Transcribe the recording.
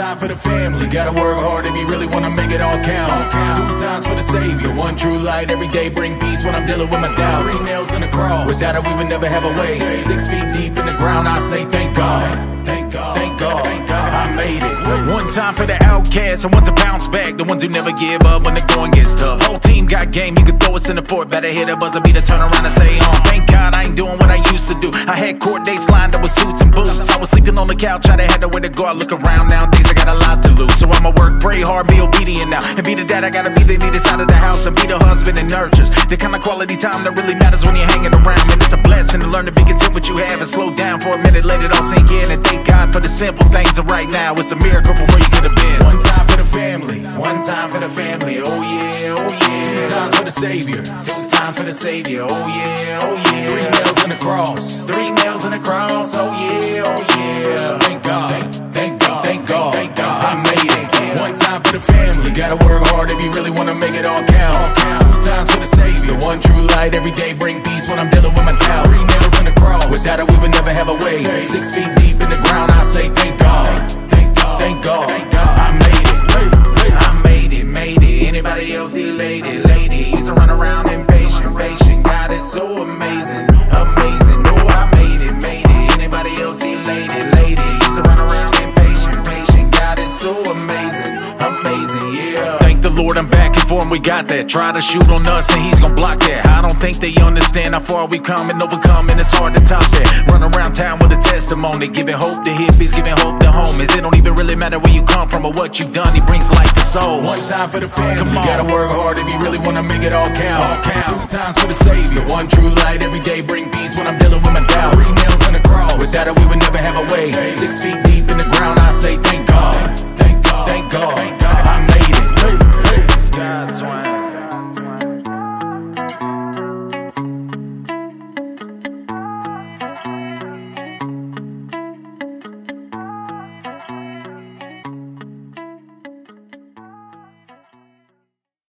time for the family. Gotta work hard if you really wanna make it all count. 2 times for the Savior. 1 true light every day, bring peace when I'm dealing with my doubts. 3 nails in the cross. Without it, we would never have a way. 6 feet deep in the ground, I say thank God. Thank God. Thank God. Thank God. I made it. 1 time for the outcasts and 1 to bounce back. The ones who never give up when the going gets tough. Whole team got game, you can throw us in the fort. Better hit a buzzer beater, turn around and say, thank God I ain't doing what I used to do. I had court dates lined up with suits and boots. I was sleeping on the couch, I had nowhere to go. I look around nowadays, I got a lot to lose. So I'ma work, pray hard, be obedient now. And be the dad, I gotta be the leader side of the house. And be the husband and nurtures the kind of quality time that really matters when you're hanging around. And it's a blessing to learn to be content with what you have and slow down for a minute, let it all sink in. And thank God for the simple things. And right now, it's a miracle from where you could have been. 1 time for the family. 1 time for the family. Oh yeah, oh yeah. 2 times for the Savior. 2 times for the Savior. Oh yeah, oh yeah. 3 nails in the cross. 3 nails in the cross. Oh yeah, oh yeah. Thank God. Thank God. Thank God. Thank God. I made it. 1 time for the family. Gotta work hard if you really wanna make it all count. 2 times for the Savior. 1 true light every day, bring peace when I'm dealing with my doubts. 3 nails in the cross. Without it, we would never have a way. 6 feet deep in the ground, I say thank God. Thank God. Thank God. I made it. I made it. Made it. Anybody else elated? Lady used to run around impatient, patient. God is so amazing, amazing. No, I made it. Made it. Anybody else elated? Lady used to run around impatient, patient. God is so amazing, amazing. Yeah. Thank the Lord, I'm back and forth, we got that. Try to shoot on us and he's gonna block that. I don't think they understand how far we come and overcome, and it's hard to top that. Run around town with a testimony, giving hope to hippies, giving hope to homies. It don't even really matter where you come from or what you've done, he brings life to souls. 1 time for the family. Come on. Gotta work hard if you really wanna make it all count. 2 times for the Savior. 1 true light every day, bring peace when I'm dealing with my doubts. 3 nails in the cross. Without it, we would never have a way. 6 feet